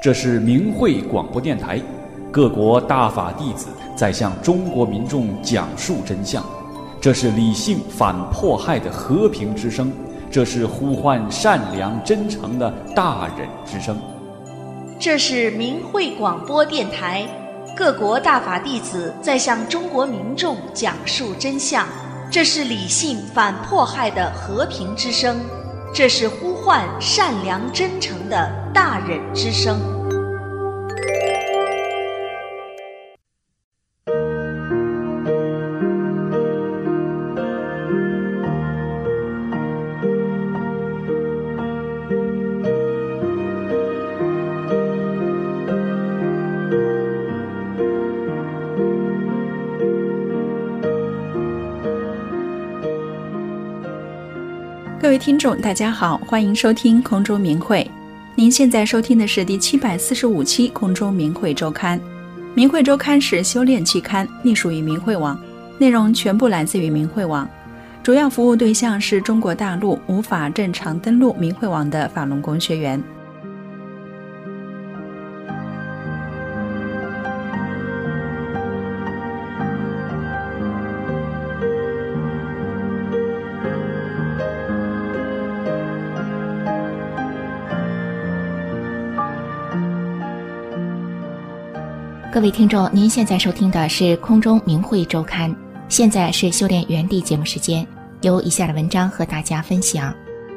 这是明慧广播电台，各国大法弟子在向中国民众讲述真相。这是理性反迫害的和平之声，这是呼唤善良真诚的大忍之声。 这是明慧广播电台，各国大法弟子在向中国民众讲述真相。这是理性反迫害的和平之声，这是呼唤善良真诚的大忍之声。 各位听众大家好，欢迎收听空中明慧。您现在收听的是第745期空中明慧周刊。明慧周刊是修炼期刊，隶属于明慧网，内容全部来自于明慧网，主要服务对象是中国大陆无法正常登录明慧网的法轮功学员。 各位听众，您现在收听的是空中明慧周刊，现在是修炼原地节目时间，由以下的文章和大家分享。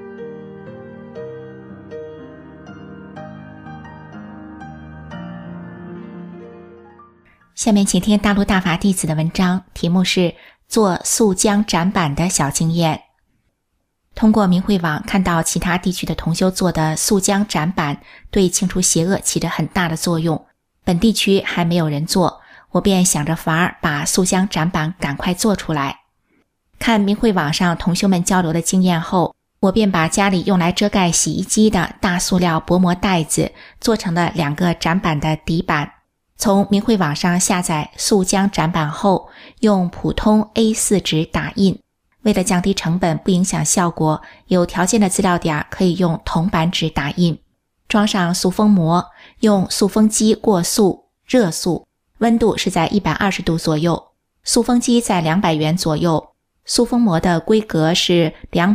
下面请听大陆大法弟子的文章，题目是做速浆展板的小经验。通过明慧网看到其他地区的同修做的速浆展板对清除邪恶起着很大的作用，本地区还没有人做，我便想着法儿把速浆展板赶快做出来。看明慧网上同修们交流的经验后，我便把家里用来遮盖洗衣机的大塑料薄膜袋子做成了2个展板的底板。从明慧网上下载速浆展板后，用普通 A4 纸打印。为了降低成本不影响效果，有条件的资料点可以用铜板纸打印。装上塑封膜，用塑封机过塑热塑，温度是在120度左右，塑封机在200元左右，塑封膜的规格是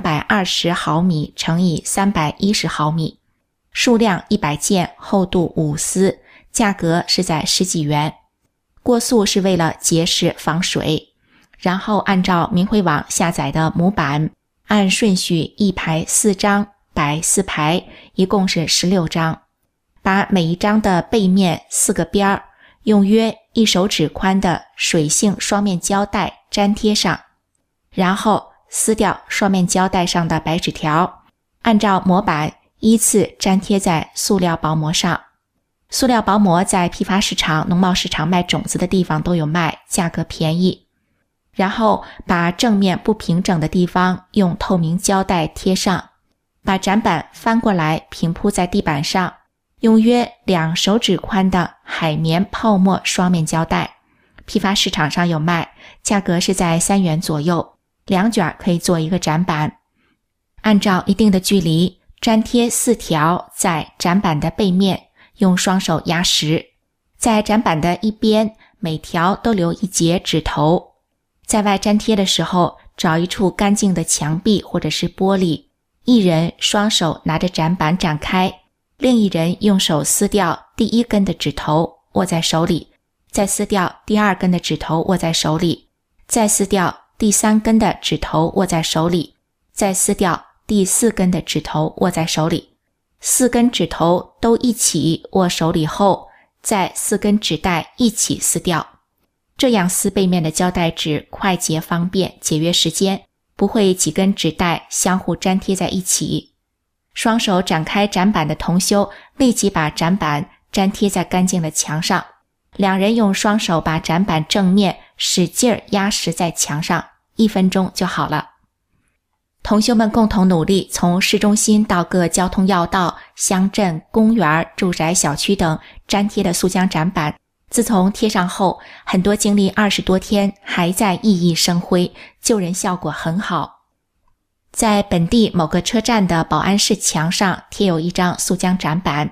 220毫米乘以310毫米，数量100件，厚度5丝，价格是在10几元。过塑是为了结实防水，然后按照明慧网下载的模板，按顺序1排4张摆4排，一共是16张，把每一张的背面4个边儿用约1手指宽的水性双面胶带粘贴上，然后撕掉双面胶带上的白纸条，按照模板依次粘贴在塑料薄膜上。塑料薄膜在批发市场、农贸市场卖种子的地方都有卖，价格便宜。然后把正面不平整的地方用透明胶带贴上，把展板翻过来平铺在地板上，用约2手指宽的海绵泡沫双面胶带，批发市场上有卖，价格是在3元左右，2卷可以做一个展板。按照一定的距离粘贴4条在展板的背面，用双手压实，在展板的一边每条都留1节指头。在外粘贴的时候，找一处干净的墙壁或者是玻璃，一人双手拿着展板展开，另一人用手撕掉第1根的指头握在手里，再撕掉第2根的指头握在手里，再撕掉第3根的指头握在手里，再撕掉第4根的指头握在手里。4根指头都一起握手里后，再4根纸带一起撕掉。这样撕背面的胶带纸快捷方便，节约时间，不会几根纸带相互粘贴在一起。双手展开展板的同修立即把展板粘贴在干净的墙上，2人用双手把展板正面使劲压实在墙上，1分钟就好了。同修们共同努力，从市中心到各交通要道、乡镇、公园、住宅小区等粘贴的速浆展板，自从贴上后，很多经历20多天还在熠熠生辉，救人效果很好。在本地某个车站的保安室墙上贴有一张速浆展板，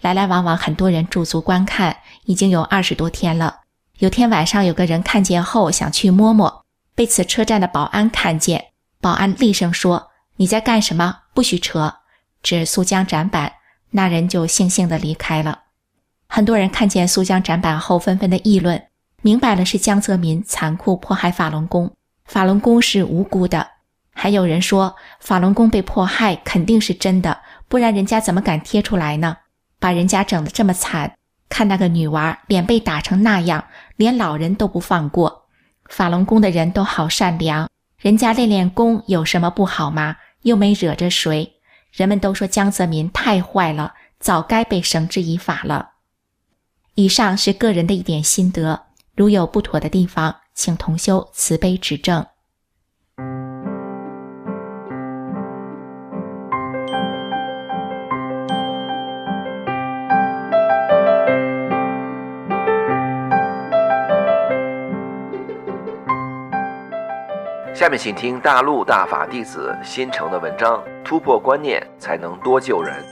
来来往往很多人驻足观看，已经有20多天了。有天晚上有个人看见后想去摸摸，被此车站的保安看见，保安厉声说：“你在干什么？不许扯！”指苏江展板，那人就悻悻地离开了。很多人看见苏江展板后纷纷的议论，明白了是江泽民残酷迫害法轮功，法轮功是无辜的。还有人说法轮功被迫害肯定是真的，不然人家怎么敢贴出来呢？把人家整得这么惨，看那个女娃脸被打成那样，连老人都不放过。法轮功的人都好善良，人家练练功有什么不好吗？又没惹着谁。人们都说江泽民太坏了，早该被绳之以法了。以上是个人的一点心得，如有不妥的地方，请同修慈悲指正。 下面请听大陆大法弟子新成的文章，突破观念才能多救人。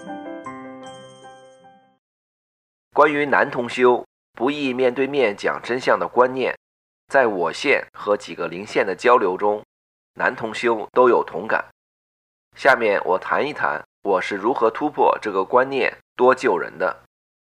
关于男同修不易面对面讲真相的观念，在我县和几个邻县的交流中，男同修都有同感。下面我谈一谈我是如何突破这个观念多救人的。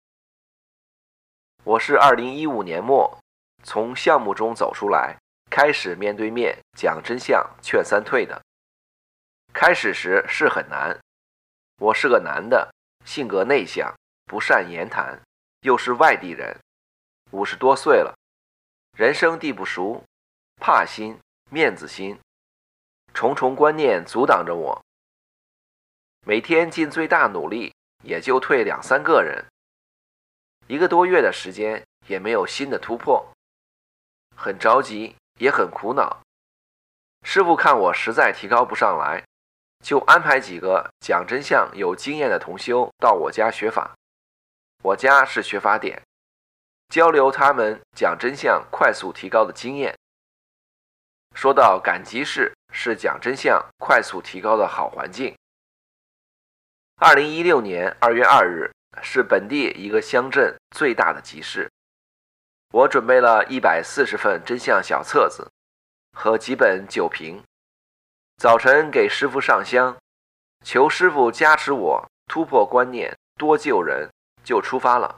我是2015年末从项目中走出来，开始面对面讲真相劝三退的。开始时是很难，我是个男的，性格内向，不善言谈，又是外地人，50多岁了，人生地不熟，怕心、面子心，重重观念阻挡着我。每天尽最大努力，也就退2-3个人，1个多月的时间也没有新的突破，很着急，也很苦恼。师父看我实在提高不上来，就安排几个讲真相有经验的同修到我家学法。我家是学法点，交流他们讲真相快速提高的经验。说到赶集市是讲真相快速提高的好环境。2016年2月2日是本地一个乡镇最大的集市，我准备了140份真相小册子和几本酒瓶，早晨给师父上香，求师父加持我突破观念多救人，就出发了。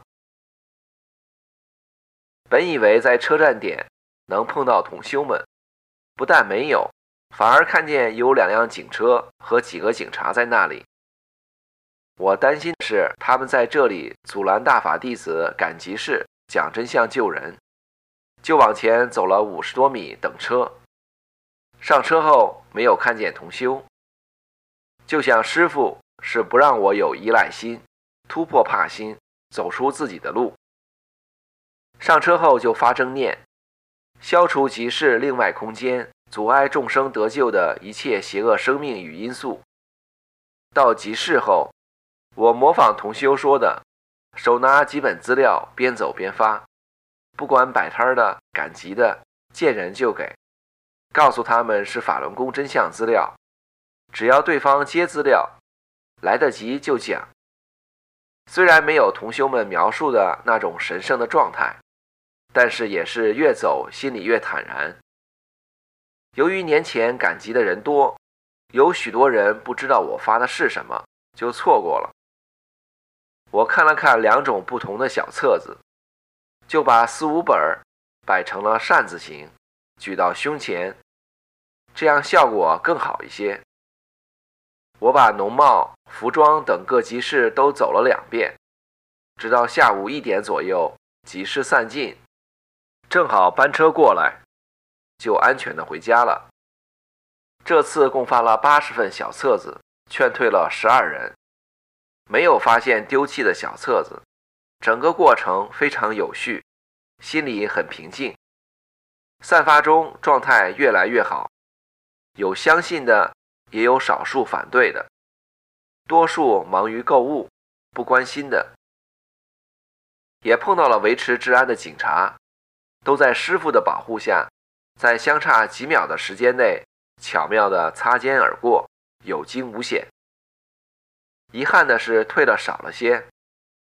本以为在车站点能碰到同修们，不但没有，反而看见有2辆警车和几个警察在那里。我担心的是他们在这里阻拦大法弟子赶集市讲真相救人，就往前走了50多米等车。上车后没有看见同修，就想师父是不让我有依赖心，突破怕心，走出自己的路。上车后就发正念，消除集市另外空间阻碍众生得救的一切邪恶生命与因素。到集市后，我模仿同修说的，手拿几本资料边走边发，不管摆摊的赶集的，见人就给，告诉他们是法轮功真相资料，只要对方接资料，来得及就讲。虽然没有同修们描述的那种神圣的状态，但是也是越走心里越坦然。由于年前赶集的人多，有许多人不知道我发的是什么，就错过了。我看了看2种不同的小册子，就把4-5本摆成了扇子形，举到胸前，这样效果更好一些。我把农贸、服装等各集市都走了2遍，直到下午1点左右，集市散尽，正好班车过来，就安全的回家了。这次共发了80份小册子，劝退了12人，没有发现丢弃的小册子，整个过程非常有序，心里很平静。散发中状态越来越好，有相信的，也有少数反对的，多数忙于购物，不关心的。也碰到了维持治安的警察，都在师父的保护下，在相差几秒的时间内巧妙地擦肩而过，有惊无险。遗憾的是退了少了些，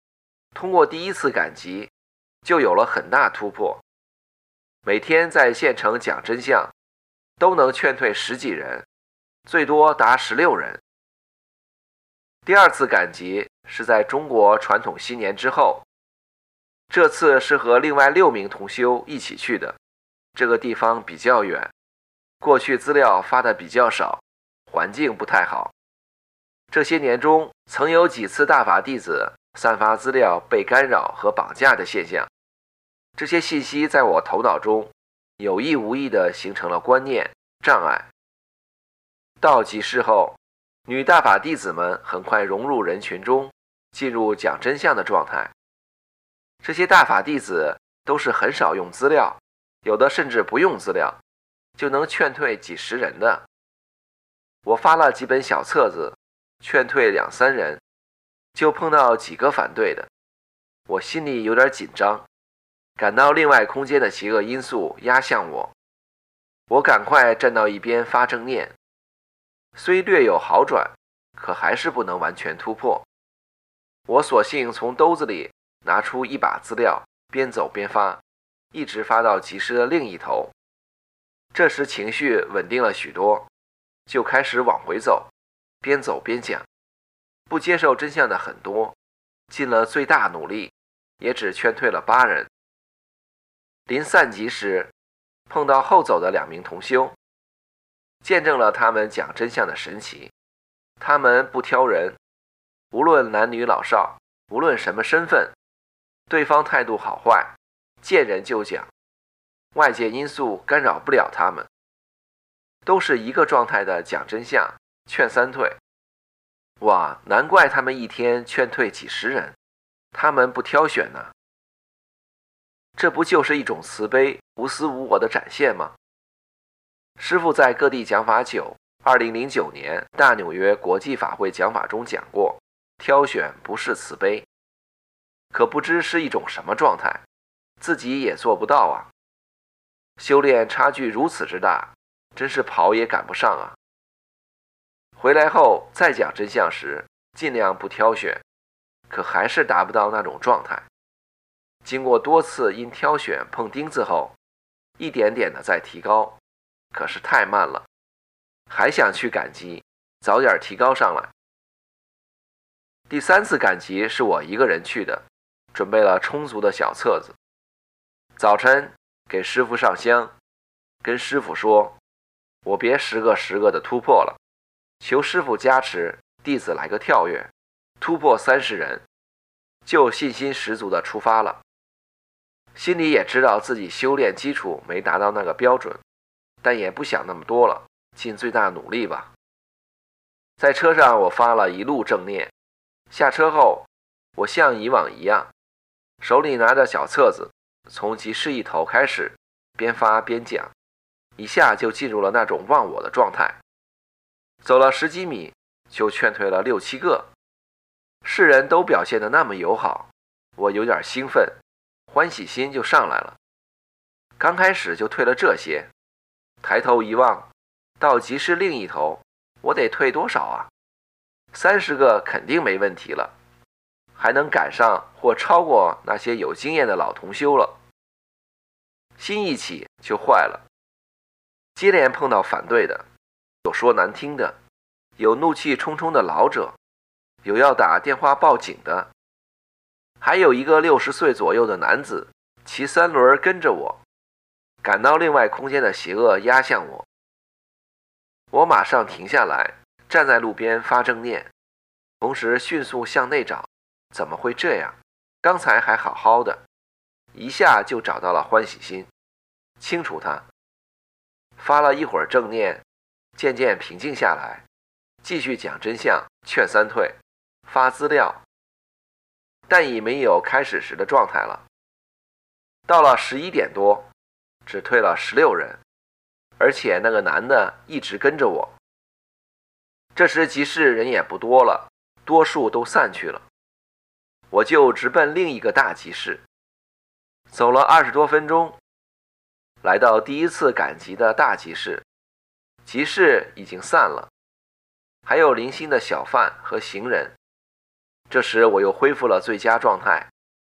通过第一次赶集，就有了很大突破。每天在县城讲真相，都能劝退10几人，最多达16人。第二次赶集是在中国传统新年之后，这次是和另外6名同修一起去的。这个地方比较远，过去资料发的比较少，环境不太好。这些年中，曾有几次大法弟子散发资料被干扰和绑架的现象，这些信息在我头脑中有意无意地形成了观念障碍。到集市后，女大法弟子们很快融入人群中，进入讲真相的状态。这些大法弟子都是很少用资料，有的甚至不用资料，就能劝退几十人的。我发了几本小册子，劝退2、3人，就碰到几个反对的。我心里有点紧张，感到另外空间的邪恶因素压向我。我赶快站到一边发正念，虽略有好转，可还是不能完全突破。我索性从兜子里拿出一把资料，边走边发，一直发到集市的另一头。这时情绪稳定了许多，就开始往回走，边走边讲。不接受真相的很多，尽了最大努力，也只劝退了8人。临散集时，碰到后走的2名同修，见证了他们讲真相的神奇。他们不挑人，无论男女老少，无论什么身份，对方态度好坏，见人就讲，外界因素干扰不了他们，都是一个状态的讲真相，劝3退。哇，难怪他们一天劝退几十人，他们不挑选呢。这不就是一种慈悲、无私无我的展现吗？师父在各地讲法久，2009年大纽约国际法会讲法中讲过，挑选不是慈悲。可不知是一种什么状态，自己也做不到啊。修炼差距如此之大，真是跑也赶不上啊。回来后再讲真相时，尽量不挑选，可还是达不到那种状态。经过多次因挑选碰钉子后，一点点的在提高，可是太慢了，还想去赶集，早点提高上来。第3次赶集是我一个人去的，准备了充足的小册子。早晨给师父上香，跟师父说，我别10个10个的突破了，求师父加持，弟子来个跳跃，突破30人，就信心十足的出发了。心里也知道自己修炼基础没达到那个标准，但也不想那么多了，尽最大努力吧。在车上我发了一路正念，下车后我像以往一样，手里拿着小册子，从集市一头开始，边发边讲，一下就进入了那种忘我的状态。走了10几米，就劝退了6、7个。世人都表现得那么友好，我有点兴奋，欢喜心就上来了。刚开始就退了这些，抬头一望，到集市另一头，我得退多少啊？30个肯定没问题了，还能赶上或超过那些有经验的老同修了。心一起就坏了，接连碰到反对的，有说难听的，有怒气冲冲的老者，有要打电话报警的，还有一个60岁左右的男子骑3轮跟着我，感到另外空间的邪恶压向我。我马上停下来，站在路边发正念，同时迅速向内找，怎么会这样？刚才还好好的，一下就找到了欢喜心，清除它。发了一会儿正念，渐渐平静下来，继续讲真相，劝3退，发资料，但已没有开始时的状态了。到了11点多，只退了16人，而且那个男的一直跟着我。这时集市人也不多了，多数都散去了，我就直奔另一个大集市。走了20多分钟，来到第一次赶集的大集市，集市已经散了，还有零星的小贩和行人。这时我又恢复了最佳状态，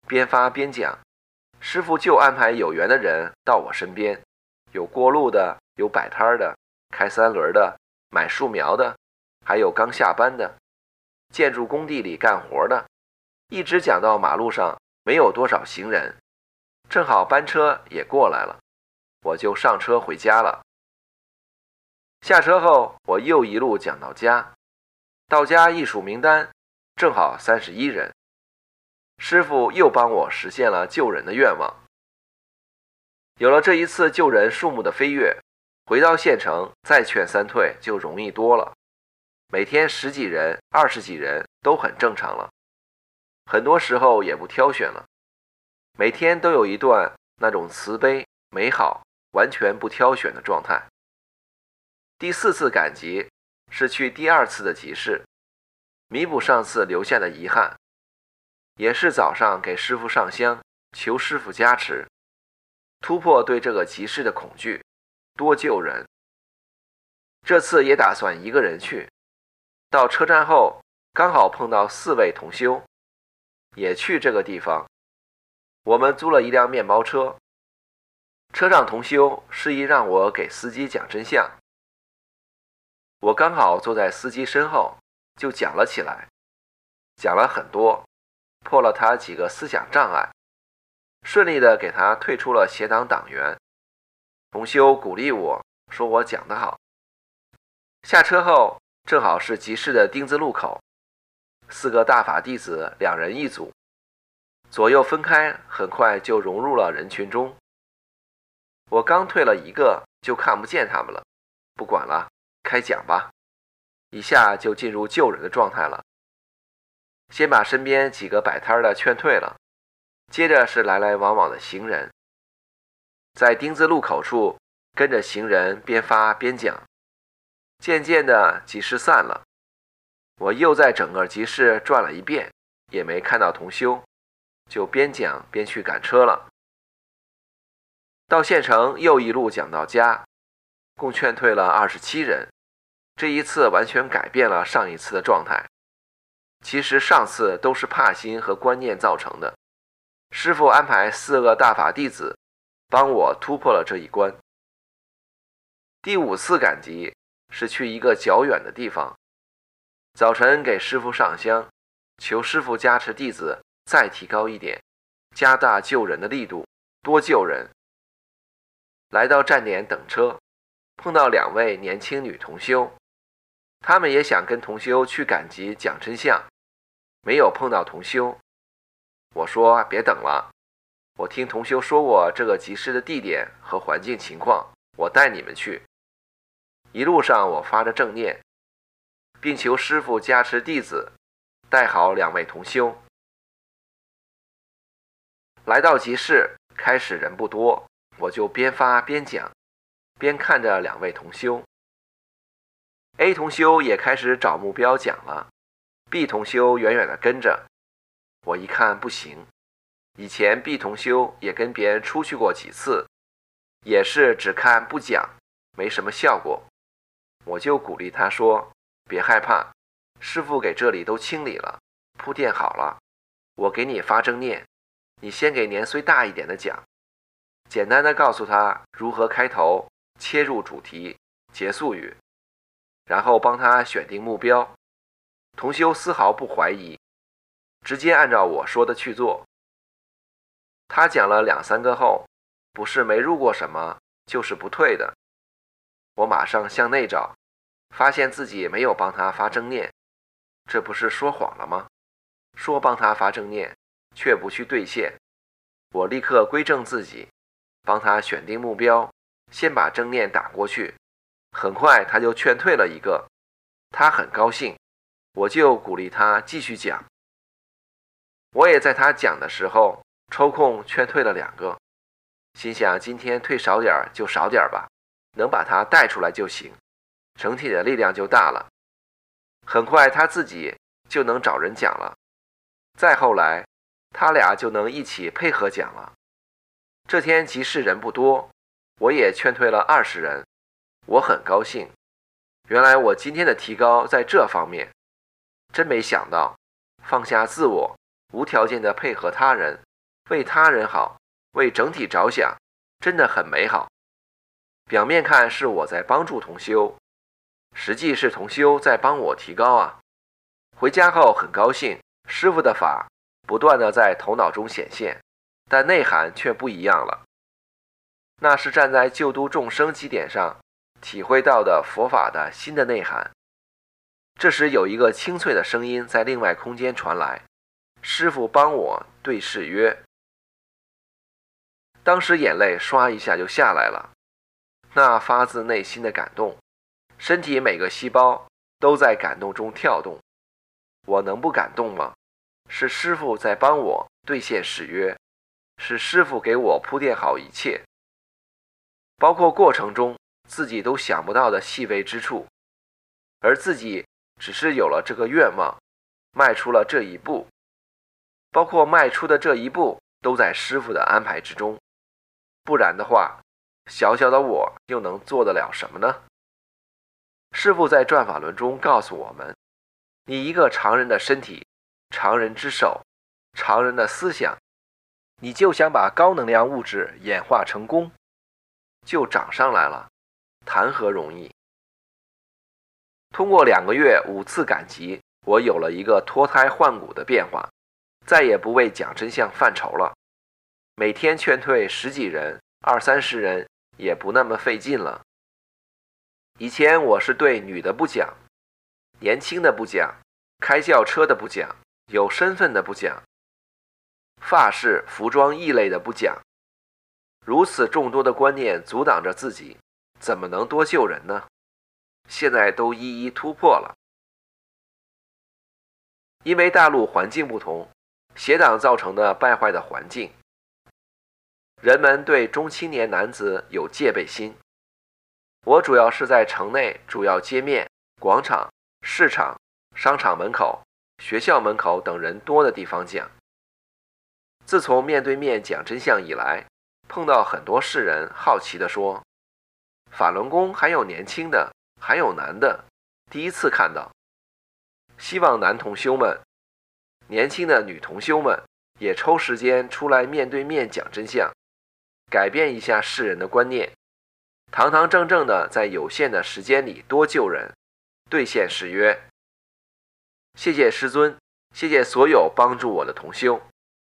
边发边讲，师傅就安排有缘的人到我身边，有过路的，有摆摊的，开三轮的，买树苗的，还有刚下班的，建筑工地里干活的，一直讲到马路上没有多少行人，正好班车也过来了，我就上车回家了。下车后，我又一路讲到家，到家一数名单，正好31人。师傅又帮我实现了救人的愿望。有了这一次救人数目的飞跃，回到县城再劝三退就容易多了，每天10几人、20几人都很正常了，很多时候也不挑选了，每天都有一段那种慈悲、美好、完全不挑选的状态。第4次赶集是去第2次的集市，弥补上次留下的遗憾，也是早上给师傅上香，求师傅加持，突破对这个集市的恐惧，多救人。这次也打算一个人去，到车站后刚好碰到4位同修，也去这个地方。我们租了一辆面包车，车上同修示意让我给司机讲真相。我刚好坐在司机身后，就讲了起来，讲了很多，破了他几个思想障碍，顺利的给他退出了协党党员。同修鼓励我说我讲得好。下车后正好是集市的丁字路口，4个大法弟子2人一组，左右分开，很快就融入了人群中。我刚退了一个就看不见他们了，不管了，开讲吧，一下就进入救人的状态了。先把身边几个摆摊的劝退了，接着是来来往往的行人，在丁字路口处跟着行人边发边讲。渐渐的集市散了，我又在整个集市转了一遍，也没看到同修，就边讲边去赶车了。到县城又一路讲到家，共劝退了27人。这一次完全改变了上一次的状态。其实上次都是怕心和观念造成的，师父安排4个大法弟子帮我突破了这一关。第5次赶集是去一个较远的地方，早晨给师父上香，求师父加持弟子再提高一点，加大救人的力度，多救人。来到站点等车，碰到2位年轻女同修，他们也想跟同修去赶集讲真相，没有碰到同修。我说别等了，我听同修说我这个集市的地点和环境情况，我带你们去。一路上我发着正念，并求师父加持弟子带好2位同修。来到集市，开始人不多，我就边发边讲，边看着2位同修。A 同修也开始找目标讲了， B 同修远远地跟着。我一看不行，以前 B 同修也跟别人出去过几次，也是只看不讲，没什么效果。我就鼓励他说，别害怕，师父给这里都清理了，铺垫好了，我给你发正念，你先给年岁大一点的讲，简单的告诉他如何开头，切入主题，结束语，然后帮他选定目标。同修丝毫不怀疑，直接按照我说的去做。他讲了2、3个后，不是没入过什么，就是不退的。我马上向内找，发现自己没有帮他发正念，这不是说谎了吗？说帮他发正念，却不去兑现。我立刻归正自己，帮他选定目标，先把正念打过去。很快他就劝退了1个，他很高兴，我就鼓励他继续讲。我也在他讲的时候抽空劝退了2个，心想今天退少点就少点吧，能把他带出来就行，整体的力量就大了。很快他自己就能找人讲了，再后来他俩就能一起配合讲了。这天集市人不多，我也劝退了20人，我很高兴。原来我今天的提高在这方面，真没想到放下自我，无条件的配合他人， 为他人好，为整体着想，真的很美好。表面看是我在帮助同修，实际是同修在帮我提高啊。回家后很高兴，师父的法不断地在头脑中显现，但内涵却不一样了。那是站在救度众生基点上体会到的佛法的新的内涵。这时有一个清脆的声音在另外空间传来，师父帮我对誓约。当时眼泪唰一下就下来了，那发自内心的感动，身体每个细胞都在感动中跳动。我能不感动吗？是师父在帮我兑现誓约，是师父给我铺垫好一切，包括过程中自己都想不到的细微之处，而自己只是有了这个愿望，迈出了这一步，包括迈出的这一步都在师父的安排之中。不然的话，小小的我又能做得了什么呢？师父在转法轮中告诉我们，你一个常人的身体，常人之手，常人的思想，你就想把高能量物质演化成功，就涨上来了，谈何容易。通过2个月5次赶集，我有了一个脱胎换骨的变化，再也不为讲真相犯愁了。每天劝退10几人，20-30人也不那么费劲了。以前我是对女的不讲，年轻的不讲，开轿车的不讲，有身份的不讲，发饰服装异类的不讲，如此众多的观念阻挡着自己，怎么能多救人呢？现在都一一突破了。因为大陆环境不同，邪党造成的败坏的环境，人们对中青年男子有戒备心。我主要是在城内主要街面、广场、市场、商场门口、学校门口等人多的地方讲。自从面对面讲真相以来，碰到很多世人好奇地说，法轮功还有年轻的，还有男的，第一次看到。希望男同修们、年轻的女同修们也抽时间出来面对面讲真相，改变一下世人的观念，堂堂正正的在有限的时间里多救人，兑现誓约。谢谢师尊，谢谢所有帮助我的同修。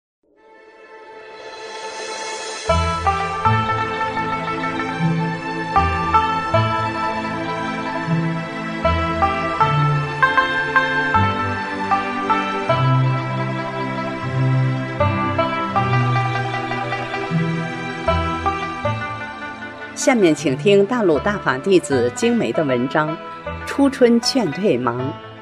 下面请听大陆大法弟子精美的文章《初春劝退忙》。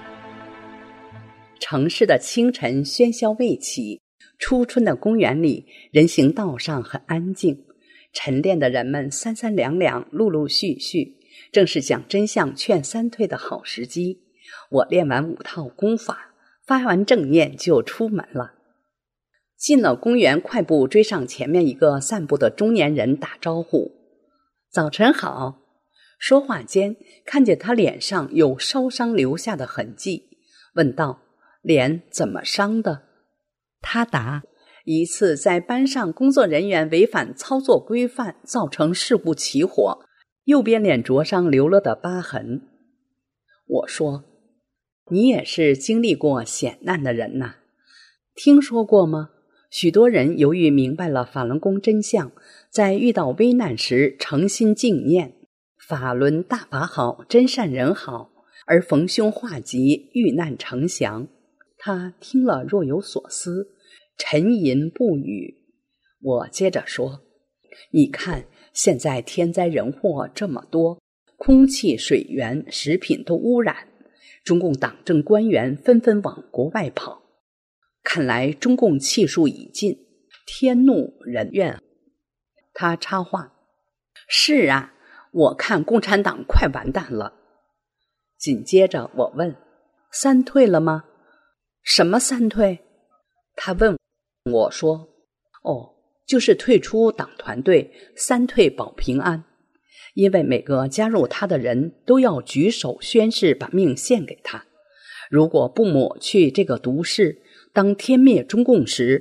城市的清晨喧嚣未起，初春的公园里，人行道上很安静，晨练的人们三三两两，陆陆续续，正是讲真相劝三退的好时机。我练完5套功法，发完正念就出门了。进了公园，快步追上前面一个散步的中年人打招呼，早晨好。说话间看见他脸上有烧伤留下的痕迹，问道，脸怎么伤的？他答，一次在班上工作人员违反操作规范，造成事故起火，右边脸灼伤留了的疤痕。我说，你也是经历过险难的人呐，听说过吗？许多人由于明白了法轮功真相，在遇到危难时诚心敬念法轮大法好，真善人好，而逢凶化吉，遇难成祥。他听了若有所思，沉吟不语。我接着说，你看现在天灾人祸这么多，空气、水源、食品都污染，中共党政官员纷纷往国外跑，看来中共气数已尽，天怒人怨。他插话，是啊，我看共产党快完蛋了。紧接着我问，三退了吗？什么三退？他问我说，就是退出党团队，三退保平安。因为每个加入他的人都要举手宣誓把命献给他，如果不抹去这个毒誓，当天灭中共时，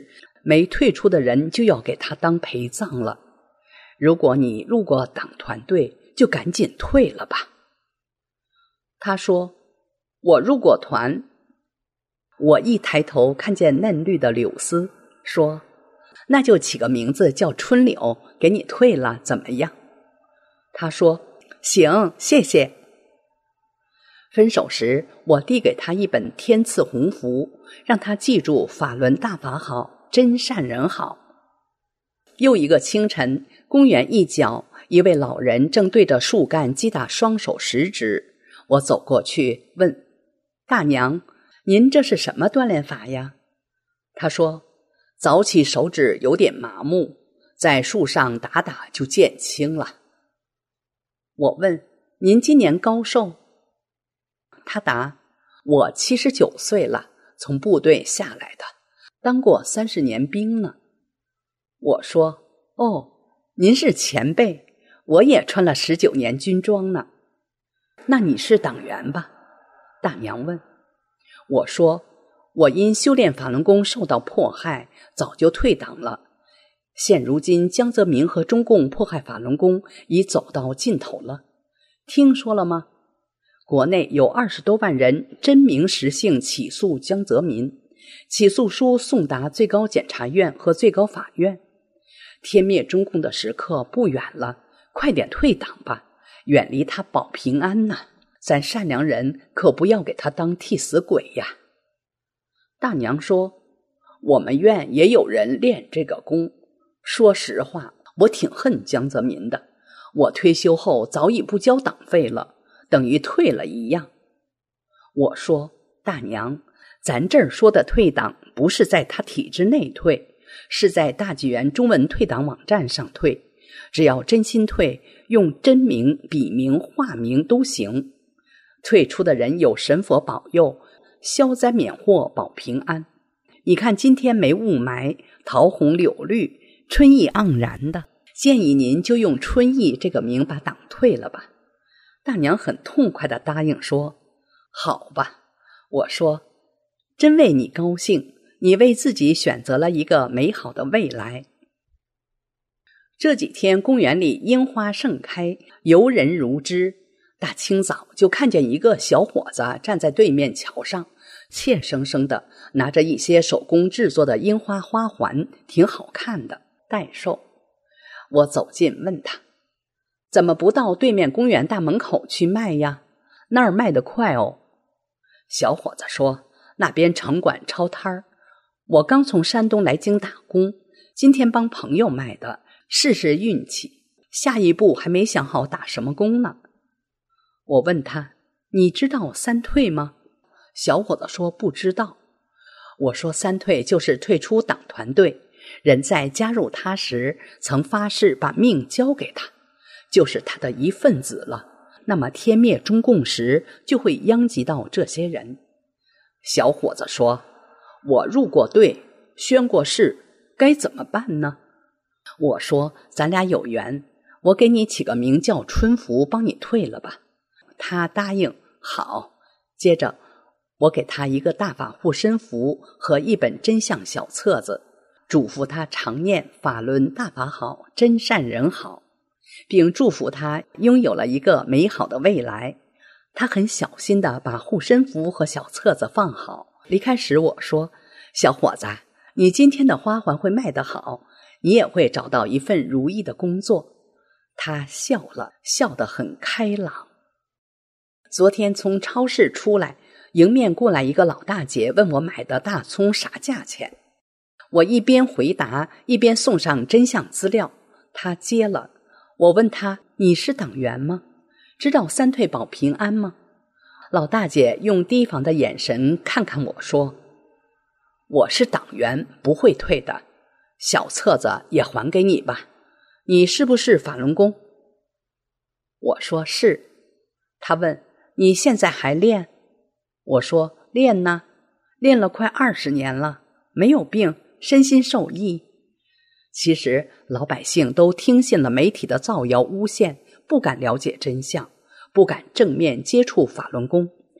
没退出的人就要给他当陪葬了。如果你入过党团队，就赶紧退了吧。他说，我入过团。我一抬头看见嫩绿的柳丝，说，那就起个名字叫春柳，给你退了，怎么样？他说，行，谢谢。分手时，我递给他一本天赐鸿福，让他记住法轮大法好，真善人好。又一个清晨，公园一角，一位老人正对着树干击打双手食指。我走过去问，大娘，您这是什么锻炼法呀？他说，早起手指有点麻木，在树上打打就减轻了。我问，您今年高寿？他答，我79岁了，从部队下来的，当过30年兵呢。我说，哦，您是前辈，我也穿了19年军装呢。那你是党员吧？大娘问。我说，我因修炼法轮功受到迫害，早就退党了。现如今江泽民和中共迫害法轮功已走到尽头了，听说了吗？国内有20多万人真名实姓起诉江泽民，起诉书送达最高检察院和最高法院。天灭中共的时刻不远了，快点退党吧，远离他保平安呐！咱善良人可不要给他当替死鬼呀。大娘说，我们院也有人练这个功。说实话，我挺恨江泽民的，我退休后早已不交党费了，等于退了一样。我说，大娘，咱这儿说的退党不是在他体制内退，是在大纪元中文退党网站上退，只要真心退，用真名、笔名、化名都行。退出的人有神佛保佑，消灾免祸，保平安。你看今天没雾霾，桃红柳绿，春意盎然的，建议您就用春意这个名把党退了吧。大娘很痛快地答应说，好吧。我说，真为你高兴，你为自己选择了一个美好的未来。这几天公园里樱花盛开，游人如织。大清早就看见一个小伙子站在对面桥上，怯生生地拿着一些手工制作的樱花花环，挺好看的，待售。我走近问他，怎么不到对面公园大门口去卖呀？那儿卖得快哦。小伙子说，那边城管抄摊儿，我刚从山东来京打工，今天帮朋友卖的，试试运气，下一步还没想好打什么工呢。我问他，你知道三退吗？小伙子说不知道。我说，三退就是退出党团队，人在加入他时曾发誓把命交给他，就是他的一份子了，那么天灭中共时就会殃及到这些人。小伙子说，我入过队，宣过誓，该怎么办呢？我说，咱俩有缘，我给你起个名叫春福，帮你退了吧。他答应好。接着我给他一个大法护身符和一本真相小册子，嘱咐他常念法轮大法好，真善人好，并祝福他拥有了一个美好的未来。他很小心地把护身符和小册子放好。离开时我说，小伙子，你今天的花环会卖得好，你也会找到一份如意的工作。他笑了，笑得很开朗。昨天从超市出来，迎面过来一个老大姐，问我买的大葱啥价钱。我一边回答一边送上真相资料，她接了。我问她，你是党员吗？知道三退保平安吗？老大姐用提防的眼神看看我说，我是党员，不会退的，小册子也还给你吧。你是不是法轮功？我说是。她问，你现在还练？我说练呢，练了快20年了，没有病，身心受益。其实老百姓都听信了媒体的造谣诬陷，不敢了解真相，不敢正面接触法轮功，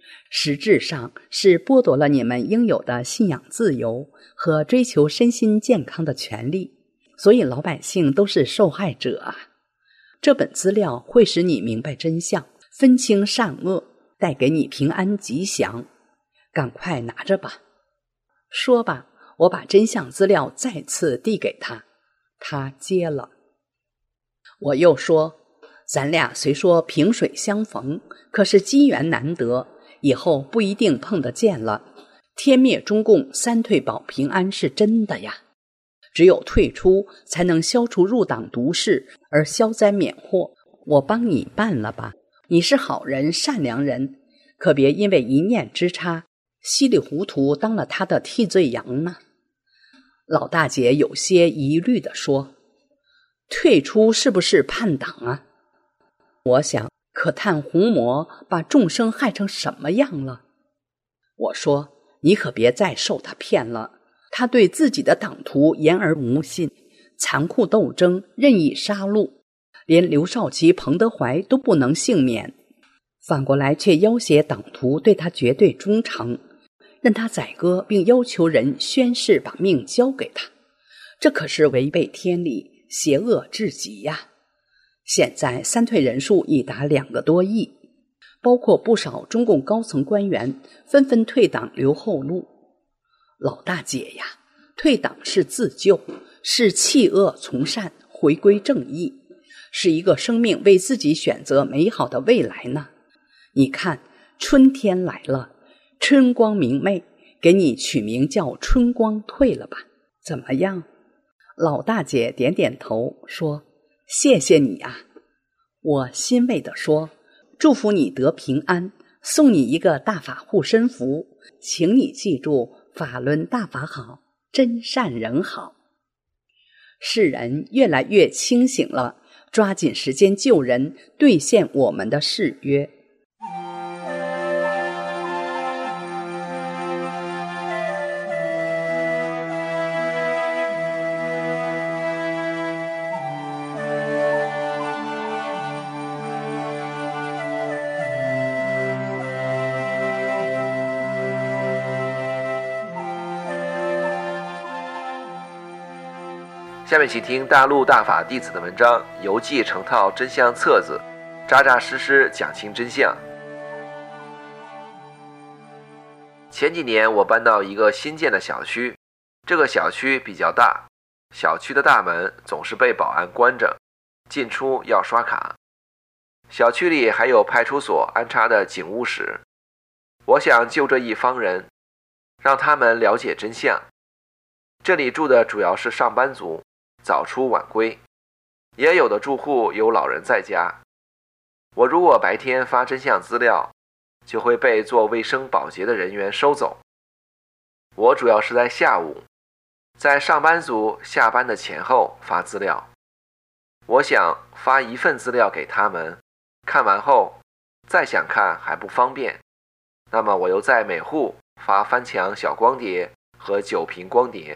实质上是剥夺了你们应有的信仰自由和追求身心健康的权利，所以老百姓都是受害者啊。这本资料会使你明白真相，分清善恶，带给你平安吉祥。赶快拿着吧。说吧，我把真相资料再次递给他，他接了。我又说，咱俩虽说萍水相逢，可是机缘难得，以后不一定碰得见了。天灭中共，三退保平安是真的呀，只有退出才能消除入党毒誓而消灾免祸。我帮你办了吧，你是好人善良人，可别因为一念之差稀里糊涂当了他的替罪羊呢。老大姐有些疑虑地说，退出是不是叛党啊？我想可叹红魔把众生害成什么样了。我说，你可别再受他骗了，他对自己的党徒言而无信，残酷斗争，任意杀戮，连刘少奇、彭德怀都不能幸免，反过来却要挟党徒对他绝对忠诚，任他宰割，并要求人宣誓把命交给他，这可是违背天理，邪恶至极呀。现在三退人数已达2个多亿，包括不少中共高层官员纷纷退党留后路。老大姐呀，退党是自救，是弃恶从善，回归正义，是一个生命为自己选择美好的未来呢。你看，春天来了，春光明媚，给你取名叫春光退了吧，怎么样？老大姐点点头说，谢谢你啊。我欣慰地说，祝福你得平安，送你一个大法护身符，请你记住，法轮大法好，真善人好。世人越来越清醒了，抓紧时间救人，兑现我们的誓约。 下面请听大陆大法弟子的文章，邮寄成套真相册子，扎扎实实讲清真相。前几年我搬到一个新建的小区，这个小区比较大，小区的大门总是被保安关着，进出要刷卡。小区里还有派出所安插的警务室。我想救这一方人，让他们了解真相。这里住的主要是上班族，早出晚归，也有的住户有老人在家。我如果白天发真相资料，就会被做卫生保洁的人员收走。我主要是在下午，在上班族下班的前后发资料。我想发一份资料给他们，看完后再想看还不方便，那么我又在每户发翻墙小光碟和9屏光碟。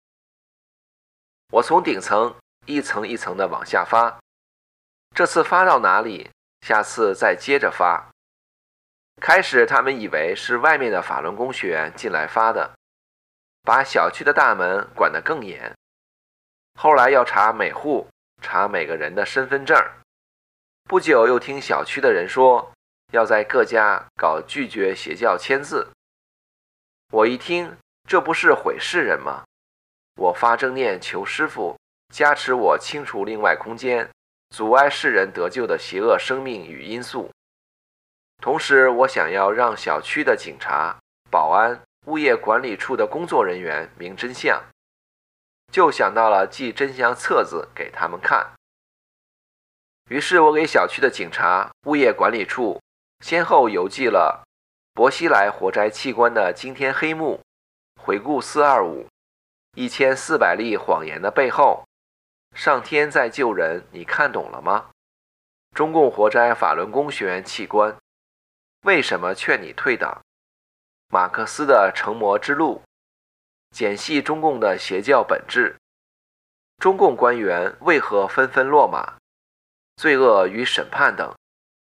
我从顶层一层一层的往下发，这次发到哪里，下次再接着发。开始他们以为是外面的法轮功学员进来发的，把小区的大门管得更严。后来要查每户，查每个人的身份证。不久又听小区的人说，要在各家搞拒绝邪教签字。我一听，这不是毁世人吗？我发正念求师父加持我清除另外空间，阻碍世人得救的邪恶生命与因素。同时我想要让小区的警察、保安、物业管理处的工作人员明真相，就想到了寄真相册子给他们看。于是我给小区的警察、物业管理处先后邮寄了薄熙来活摘器官的惊天黑幕、回顾425、1400例谎言的背后、上天在救人，你看懂了吗？中共活摘法轮功学员器官，为什么劝你退党？马克思的成魔之路，检析中共的邪教本质，中共官员为何纷纷落马，罪恶与审判等。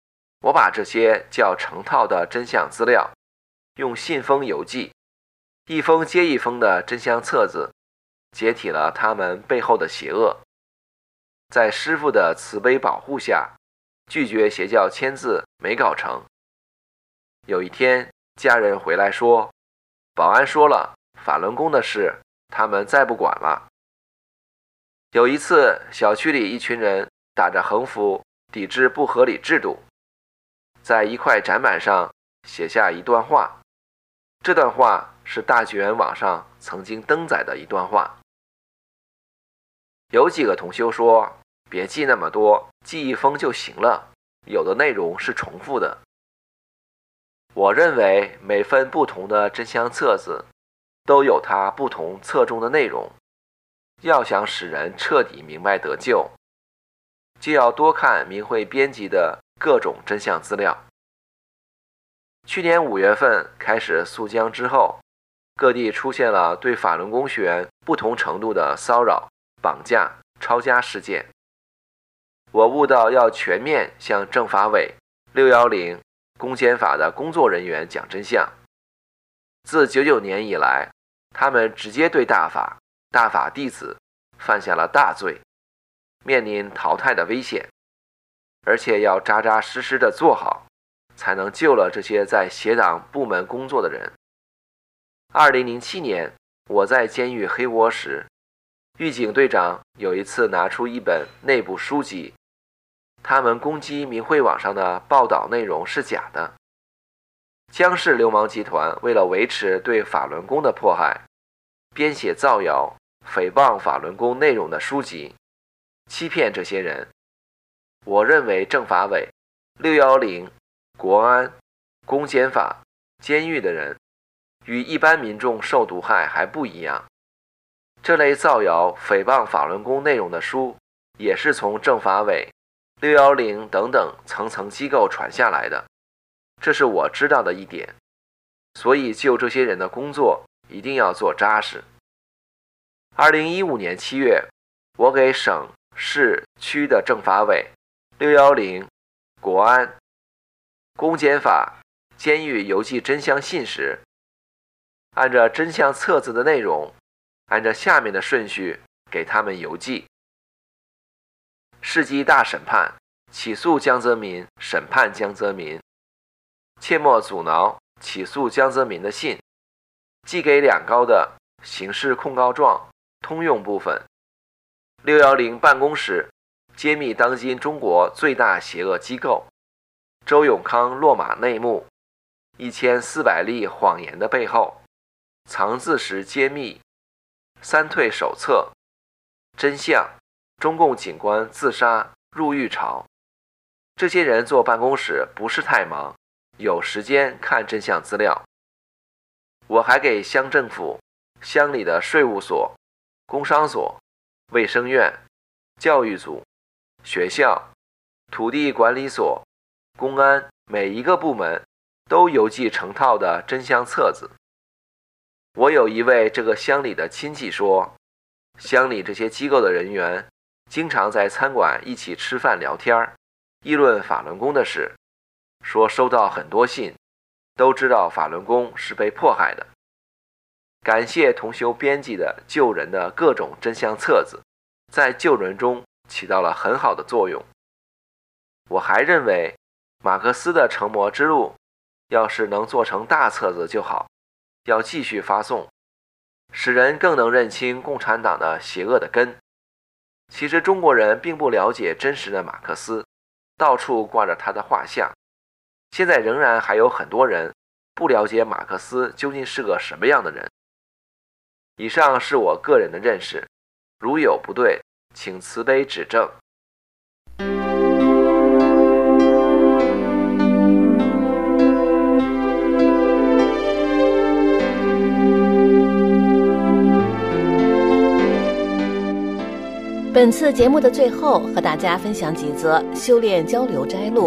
我把这些叫成套的真相资料，用信封邮寄，一封接一封的真相册子，解体了他们背后的邪恶。在师父的慈悲保护下，拒绝邪教签字没搞成。有一天，家人回来说，保安说了，法轮功的事他们再不管了。有一次，小区里一群人打着横幅抵制不合理制度，在一块展板上写下一段话，这段话是大纪元网上曾经登载的一段话。有几个同修说，别记那么多，记一封就行了，有的内容是重复的。我认为每份不同的真相册子都有它不同侧重的内容，要想使人彻底明白得救，就要多看明慧编辑的各种真相资料。去年5月份开始肃江之后，各地出现了对法轮功学员不同程度的骚扰、绑架、抄家事件。我悟到要全面向政法委、610、公检法的工作人员讲真相。自99年以来，他们直接对大法弟子犯下了大罪，面临淘汰的危险，而且要扎扎实实的做好，才能救了这些在邪党部门工作的人。2007年，我在监狱黑窝时，狱警队长有一次拿出一本内部书籍，他们攻击明慧网上的报道内容是假的。江氏流氓集团为了维持对法轮功的迫害，编写造谣、诽谤法轮功内容的书籍，欺骗这些人。我认为政法委、610、国安、公检法、监狱的人与一般民众受毒害还不一样。这类造谣、诽谤法轮功内容的书，也是从政法委、610等等层层机构传下来的，这是我知道的一点。所以救这些人的工作一定要做扎实。2015年7月，我给省、市、区的政法委、610、国安、公检法、监狱邮寄真相信时，按照真相册子的内容，按照下面的顺序给他们邮寄：世纪大审判，起诉江泽民，审判江泽民，切莫阻挠起诉江泽民的信，寄给两高的刑事控告状通用部分。610办公室揭秘当今中国最大邪恶机构周永康落马内幕，1400例谎言的背后，藏字时揭秘三退手册，真相，中共警官自杀入狱潮。这些人坐办公室不是太忙，有时间看真相资料。我还给乡政府、乡里的税务所、工商所、卫生院、教育组、学校、土地管理所、公安每一个部门都邮寄成套的真相册子。我有一位这个乡里的亲戚说，乡里这些机构的人员经常在餐馆一起吃饭聊天，议论法轮功的事，说收到很多信，都知道法轮功是被迫害的。感谢同修编辑的救人的各种真相册子，在救人中起到了很好的作用。我还认为马克思的成魔之路要是能做成大册子就好，要继续发送，使人更能认清共产党的邪恶的根。其实中国人并不了解真实的马克思，到处挂着他的画像。现在仍然还有很多人不了解马克思究竟是个什么样的人。以上是我个人的认识，如有不对，请慈悲指正。 本次节目的最后，和大家分享几则修炼交流摘录。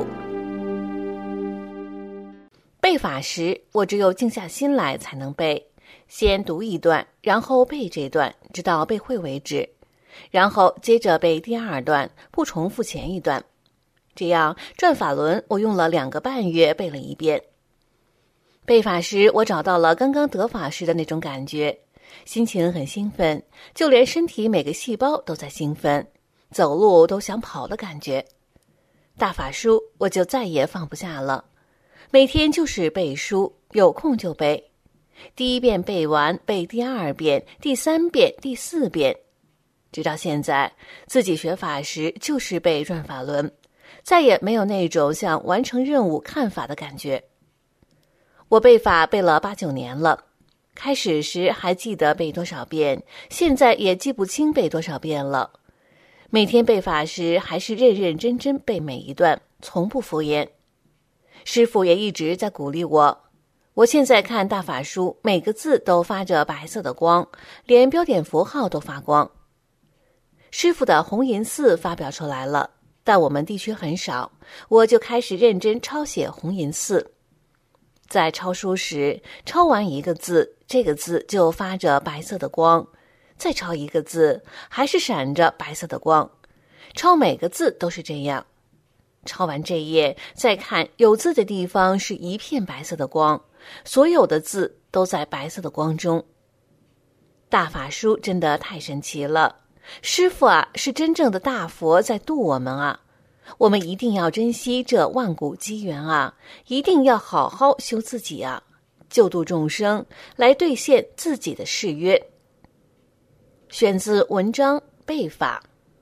背法时，我只有静下心来才能背，先读一段，然后背这段，直到背会为止，然后接着背第二段，不重复前一段。 这样转法轮我用了2个半月背了一遍。背法时，我找到了刚刚得法时的那种感觉，心情很兴奋，就连身体每个细胞都在兴奋，走路都想跑的感觉。大法书我就再也放不下了，每天就是背书，有空就背。第1遍背完，背第2遍、第3遍、第4遍，直到现在，自己学法时就是背转法轮，再也没有那种像完成任务看法的感觉。我背法背了8、9年了，开始时还记得背多少遍，现在也记不清背多少遍了。每天背法时还是认认真真背每一段，从不敷衍。师父也一直在鼓励我。我现在看大法书，每个字都发着白色的光，连标点符号都发光。师父的红银寺发表出来了，但我们地区很少，我就开始认真抄写红银寺。在抄书时，抄完1个字，这个字就发着白色的光，再抄1个字，还是闪着白色的光，抄每个字都是这样。抄完这页，再看有字的地方是一片白色的光，所有的字都在白色的光中。大法书真的太神奇了，师父啊，是真正的大佛在度我们啊！我们一定要珍惜这万古机缘啊，一定要好好修自己啊，救度众生，来兑现自己的誓约。选自文章背法。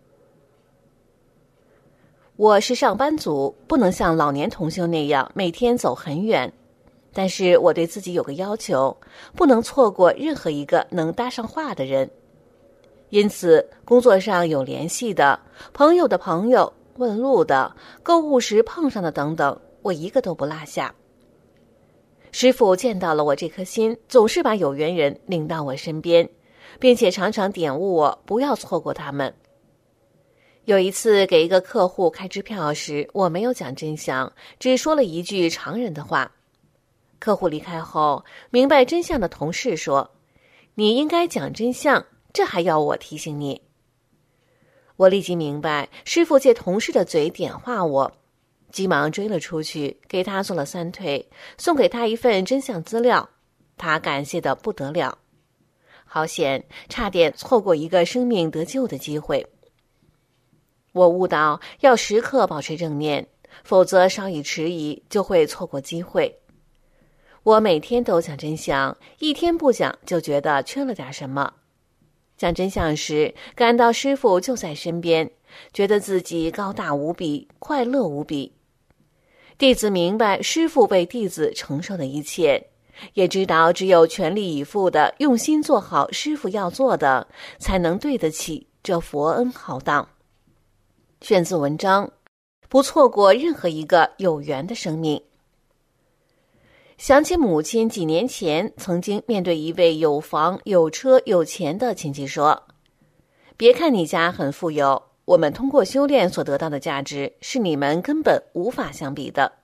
我是上班族，不能像老年同修那样每天走很远，但是我对自己有个要求，不能错过任何一个能搭上话的人。因此，工作上有联系的、朋友的朋友、问路的、购物时碰上的等等，我一个都不落下。师父见到了我这颗心，总是把有缘人领到我身边，并且常常点悟我不要错过他们。有一次给一个客户开支票时，我没有讲真相，只说了一句常人的话。客户离开后，明白真相的同事说：“你应该讲真相，这还要我提醒你？”我立即明白师父借同事的嘴点化我，急忙追了出去，给他做了3退，送给他一份真相资料，他感谢得不得了。好险，差点错过一个生命得救的机会。我悟到要时刻保持正念，否则稍一迟疑就会错过机会。我每天都讲真相，一天不讲就觉得缺了点什么。讲真相时，感到师父就在身边，觉得自己高大无比，快乐无比。弟子明白师父为弟子承受的一切，也知道只有全力以赴的用心做好师父要做的，才能对得起这佛恩浩荡。选自文章，不错过任何一个有缘的生命。想起母亲几年前曾经面对一位有房有车有钱的亲戚说：“别看你家很富有，我们通过修炼所得到的价值是你们根本无法相比的。”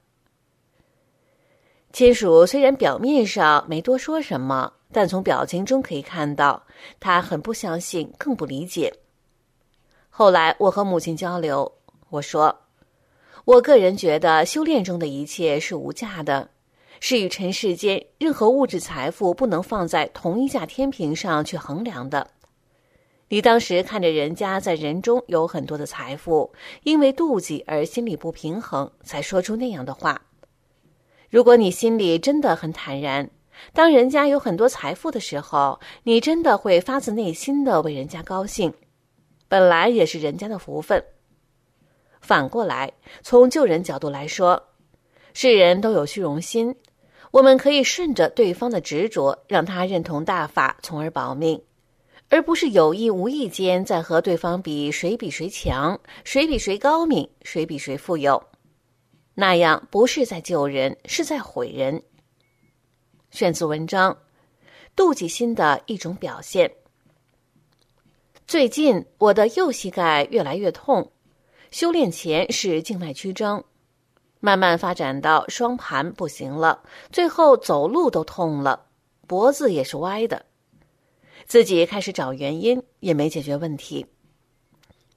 亲属虽然表面上没多说什么，但从表情中可以看到他很不相信，更不理解。后来我和母亲交流，我说：“我个人觉得修炼中的一切是无价的，是与尘世间任何物质财富不能放在同一架天平上去衡量的。你当时看着人家在人中有很多的财富，因为妒忌而心里不平衡，才说出那样的话。如果你心里真的很坦然，当人家有很多财富的时候，你真的会发自内心的为人家高兴，本来也是人家的福分。反过来，从救人角度来说，世人都有虚荣心，我们可以顺着对方的执着，让他认同大法，从而保命，而不是有意无意间在和对方比谁比谁强，谁比谁高明，谁比谁富有。那样不是在救人，是在毁人。选自文章，妒忌心的一种表现。最近我的右膝盖越来越痛，修炼前是静脉曲张，慢慢发展到双盘不行了，最后走路都痛了，脖子也是歪的。自己开始找原因，也没解决问题。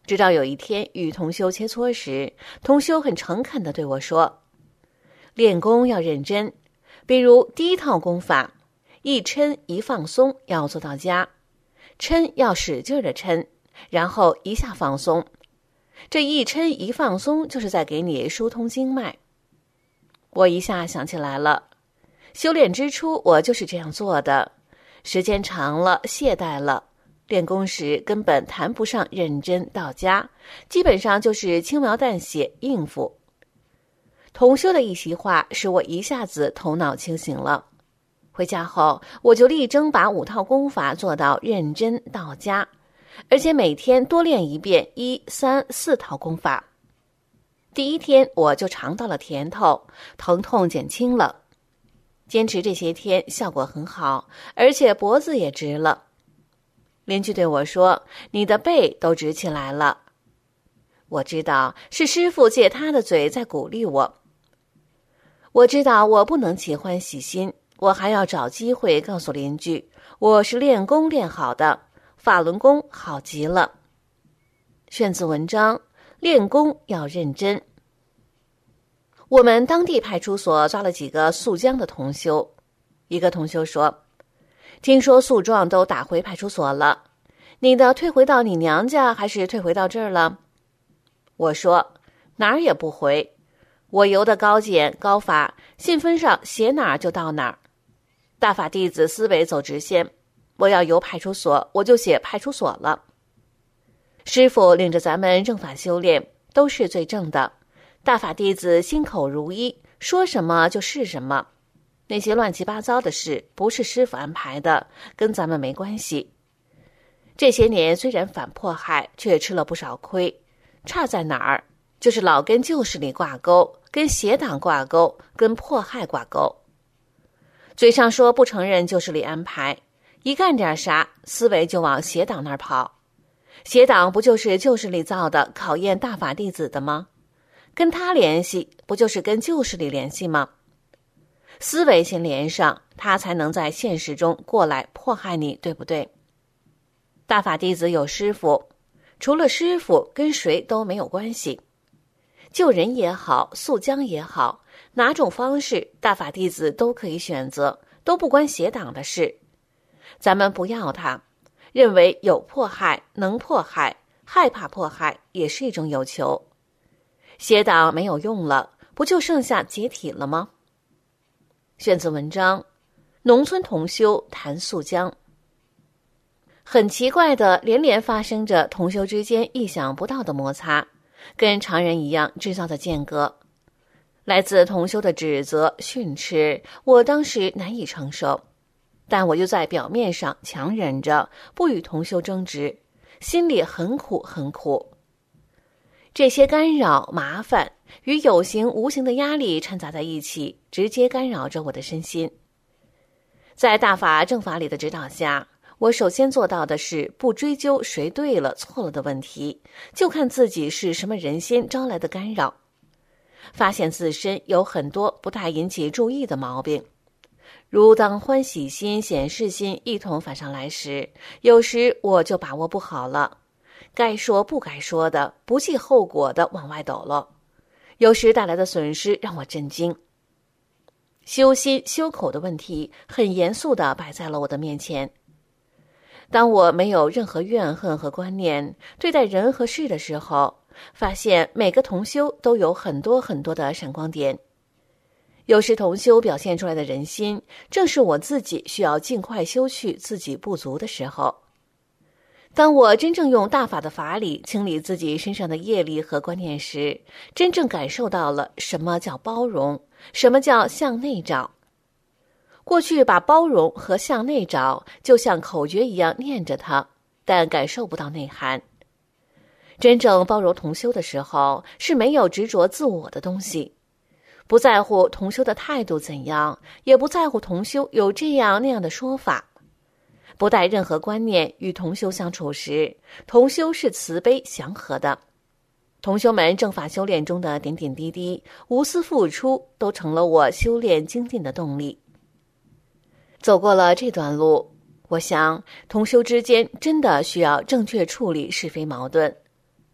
直到有一天与同修切磋时，同修很诚恳地对我说，练功要认真，比如第一套功法，一抻一放松要做到家，抻要使劲的抻，然后一下放松，这一抻一放松就是在给你疏通经脉。我一下想起来了，修炼之初我就是这样做的，时间长了懈怠了，练功时根本谈不上认真到家，基本上就是轻描淡写应付。同修的一席话使我一下子头脑清醒了，回家后我就力争把5套功法做到认真到家，而且每天多练一遍1、3、4套功法。第一天我就尝到了甜头，疼痛减轻了。坚持这些天效果很好，而且脖子也直了。邻居对我说，你的背都直起来了。我知道是师父借他的嘴在鼓励我。我知道我不能起欢喜心，我还要找机会告诉邻居，我是练功练好的，法轮功好极了。选自文章，练功要认真。我们当地派出所抓了几个诉僵的同修，一个同修说，听说诉状都打回派出所了，你的退回到你娘家还是退回到这儿了？我说，哪儿也不回，我游的高简高法，信封上写哪儿就到哪儿。大法弟子思维走直线，我要游派出所，我就写派出所了。师父领着咱们正法修炼，都是最正的，大法弟子心口如一，说什么就是什么。那些乱七八糟的事不是师父安排的，跟咱们没关系。这些年虽然反迫害，却吃了不少亏。差在哪儿？就是老跟旧势力挂钩，跟邪党挂钩，跟迫害挂钩。嘴上说不承认旧势力安排，一干点啥，思维就往邪党那儿跑。邪党不就是旧势力造的，考验大法弟子的吗？跟他联系，不就是跟旧势力联系吗？思维先连上，他才能在现实中过来迫害你，对不对？大法弟子有师父，除了师父跟谁都没有关系。救人也好，诉僵也好，哪种方式大法弟子都可以选择，都不关邪党的事。咱们不要他，认为有迫害，能迫害，害怕迫害也是一种有求。邪党没有用了，不就剩下解体了吗？选自文章，农村同修谈诉僵。很奇怪的，连连发生着同修之间意想不到的摩擦，跟常人一样制造的间隔。来自同修的指责训斥，我当时难以承受，但我又在表面上强忍着不与同修争执，心里很苦很苦。这些干扰麻烦与有形无形的压力掺杂在一起，直接干扰着我的身心。在大法正法里的指导下，我首先做到的是不追究谁对了错了的问题，就看自己是什么人心招来的干扰。发现自身有很多不太引起注意的毛病，如当欢喜心、显示心一同反上来时，有时我就把握不好了，该说不该说的，不计后果的往外抖了，有时带来的损失让我震惊。修心修口的问题很严肃地摆在了我的面前。当我没有任何怨恨和观念对待人和事的时候，发现每个同修都有很多很多的闪光点。有时同修表现出来的人心，正是我自己需要尽快修去自己不足的时候。当我真正用大法的法理清理自己身上的业力和观念时，真正感受到了什么叫包容，什么叫向内找。过去把包容和向内找就像口诀一样念着它，但感受不到内涵。真正包容同修的时候，是没有执着自我的东西，不在乎同修的态度怎样，也不在乎同修有这样那样的说法。不带任何观念与同修相处时，同修是慈悲祥和的。同修们正法修炼中的点点滴滴，无私付出，都成了我修炼精进的动力。走过了这段路，我想同修之间真的需要正确处理是非矛盾，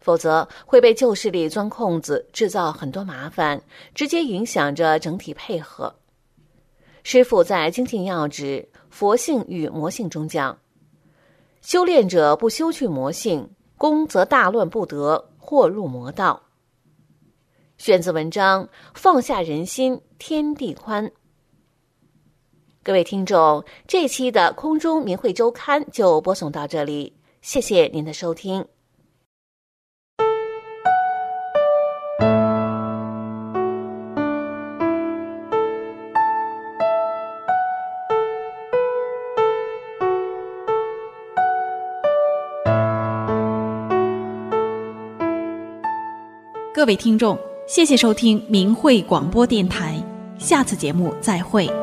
否则会被旧势力钻空子，制造很多麻烦，直接影响着整体配合。师父在《精进要旨·佛性与魔性》中讲：修炼者不修去魔性，功则大乱不得，或入魔道。选自文章《放下人心，天地宽》。各位听众，这期的空中明慧周刊就播送到这里，谢谢您的收听。 各位听众，谢谢收听明慧广播电台，下次节目再会。